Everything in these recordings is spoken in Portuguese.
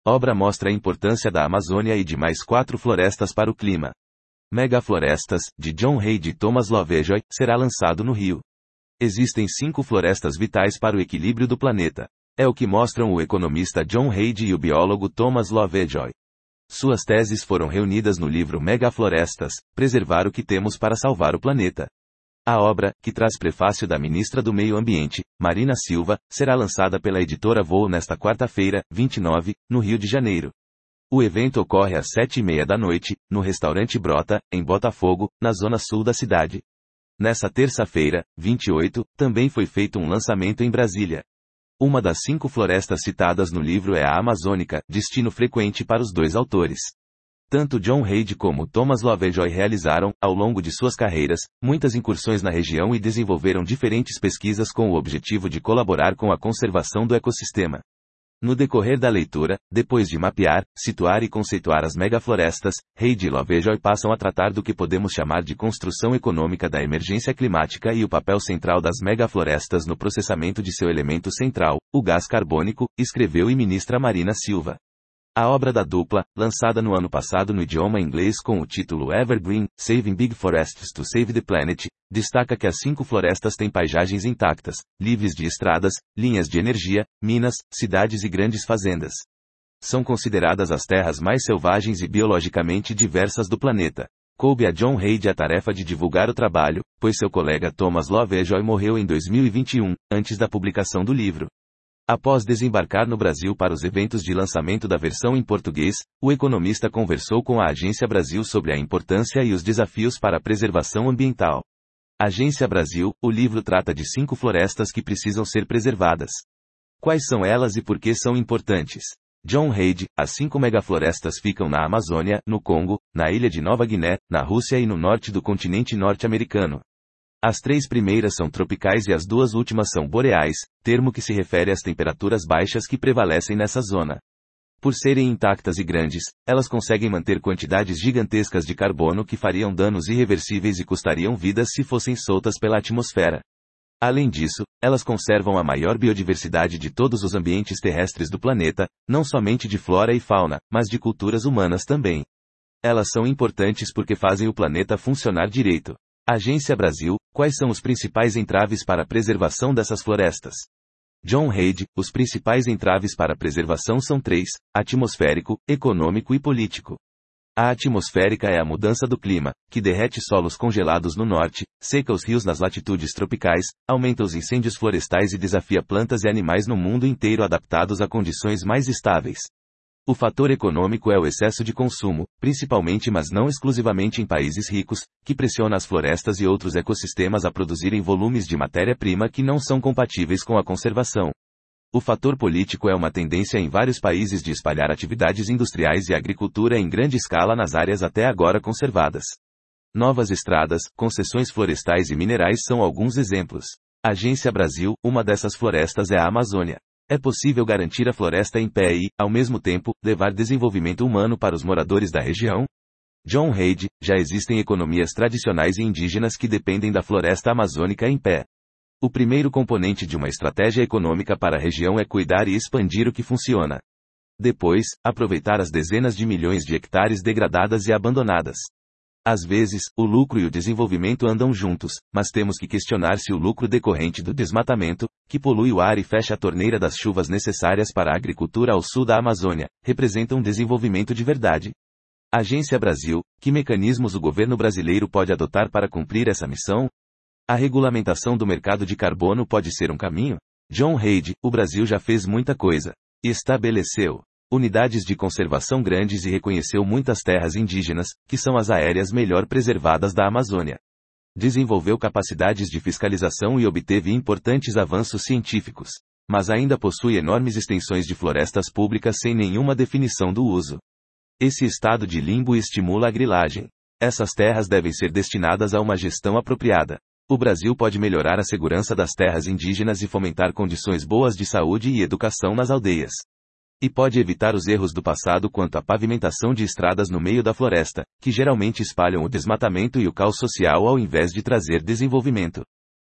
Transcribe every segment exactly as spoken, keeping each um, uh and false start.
Obra mostra a importância da Amazônia e de mais quatro florestas para o clima. Megaflorestas, de John Reid e Thomas Lovejoy, será lançado no Rio. Existem cinco florestas vitais para o equilíbrio do planeta. É o que mostram o economista John Reid e o biólogo Thomas Lovejoy. Suas teses foram reunidas no livro Megaflorestas, Preservar o que Temos para Salvar o Planeta. A obra, que traz prefácio da ministra do Meio Ambiente, Marina Silva, será lançada pela editora Voo nesta quarta-feira, vinte e nove, no Rio de Janeiro. O evento ocorre às sete e meia da noite, no restaurante Brota, em Botafogo, na zona sul da cidade. Nessa terça-feira, vinte e oito, também foi feito um lançamento em Brasília. Uma das cinco florestas citadas no livro é a amazônica, destino frequente para os dois autores. Tanto John Reid como Thomas Lovejoy realizaram, ao longo de suas carreiras, muitas incursões na região e desenvolveram diferentes pesquisas com o objetivo de colaborar com a conservação do ecossistema. No decorrer da leitura, depois de mapear, situar e conceituar as megaflorestas, Reid e Lovejoy passam a tratar do que podemos chamar de construção econômica da emergência climática e o papel central das megaflorestas no processamento de seu elemento central, o gás carbônico, escreveu e ministra Marina Silva. A obra da dupla, lançada no ano passado no idioma inglês com o título Evergreen, Saving Big Forests to Save the Planet, destaca que as cinco florestas têm paisagens intactas, livres de estradas, linhas de energia, minas, cidades e grandes fazendas. São consideradas as terras mais selvagens e biologicamente diversas do planeta. Coube a John Reid a tarefa de divulgar o trabalho, pois seu colega Thomas Lovejoy morreu em dois mil e vinte e um, antes da publicação do livro. Após desembarcar no Brasil para os eventos de lançamento da versão em português, o economista conversou com a Agência Brasil sobre a importância e os desafios para a preservação ambiental. Agência Brasil, o livro trata de cinco florestas que precisam ser preservadas. Quais são elas e por que são importantes? John Reid, as cinco megaflorestas ficam na Amazônia, no Congo, na ilha de Nova Guiné, na Rússia e no norte do continente norte-americano. As três primeiras são tropicais e as duas últimas são boreais, termo que se refere às temperaturas baixas que prevalecem nessa zona. Por serem intactas e grandes, elas conseguem manter quantidades gigantescas de carbono que fariam danos irreversíveis e custariam vidas se fossem soltas pela atmosfera. Além disso, elas conservam a maior biodiversidade de todos os ambientes terrestres do planeta, não somente de flora e fauna, mas de culturas humanas também. Elas são importantes porque fazem o planeta funcionar direito. Agência Brasil, quais são os principais entraves para a preservação dessas florestas? John Reid, os principais entraves para a preservação são três: atmosférico, econômico e político. A atmosférica é a mudança do clima, que derrete solos congelados no norte, seca os rios nas latitudes tropicais, aumenta os incêndios florestais e desafia plantas e animais no mundo inteiro adaptados a condições mais estáveis. O fator econômico é o excesso de consumo, principalmente mas não exclusivamente em países ricos, que pressiona as florestas e outros ecossistemas a produzirem volumes de matéria-prima que não são compatíveis com a conservação. O fator político é uma tendência em vários países de espalhar atividades industriais e agricultura em grande escala nas áreas até agora conservadas. Novas estradas, concessões florestais e minerais são alguns exemplos. Agência Brasil, uma dessas florestas é a Amazônia. É possível garantir a floresta em pé e, ao mesmo tempo, levar desenvolvimento humano para os moradores da região? John Reid, já existem economias tradicionais e indígenas que dependem da floresta amazônica em pé. O primeiro componente de uma estratégia econômica para a região é cuidar e expandir o que funciona. Depois, aproveitar as dezenas de milhões de hectares degradadas e abandonadas. Às vezes, o lucro e o desenvolvimento andam juntos, mas temos que questionar se o lucro decorrente do desmatamento, que polui o ar e fecha a torneira das chuvas necessárias para a agricultura ao sul da Amazônia, representa um desenvolvimento de verdade. Agência Brasil, que mecanismos o governo brasileiro pode adotar para cumprir essa missão? A regulamentação do mercado de carbono pode ser um caminho? John Reid, o Brasil já fez muita coisa. Estabeleceu unidades de conservação grandes e reconheceu muitas terras indígenas, que são as aéreas melhor preservadas da Amazônia. Desenvolveu capacidades de fiscalização e obteve importantes avanços científicos, mas ainda possui enormes extensões de florestas públicas sem nenhuma definição do uso. Esse estado de limbo estimula a grilagem. Essas terras devem ser destinadas a uma gestão apropriada. O Brasil pode melhorar a segurança das terras indígenas e fomentar condições boas de saúde e educação nas aldeias. E pode evitar os erros do passado quanto à pavimentação de estradas no meio da floresta, que geralmente espalham o desmatamento e o caos social ao invés de trazer desenvolvimento.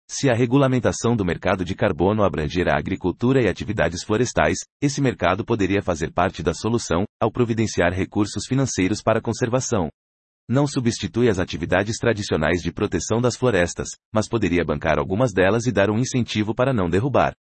Se a regulamentação do mercado de carbono abranger a agricultura e atividades florestais, esse mercado poderia fazer parte da solução, ao providenciar recursos financeiros para a conservação. Não substitui as atividades tradicionais de proteção das florestas, mas poderia bancar algumas delas e dar um incentivo para não derrubar.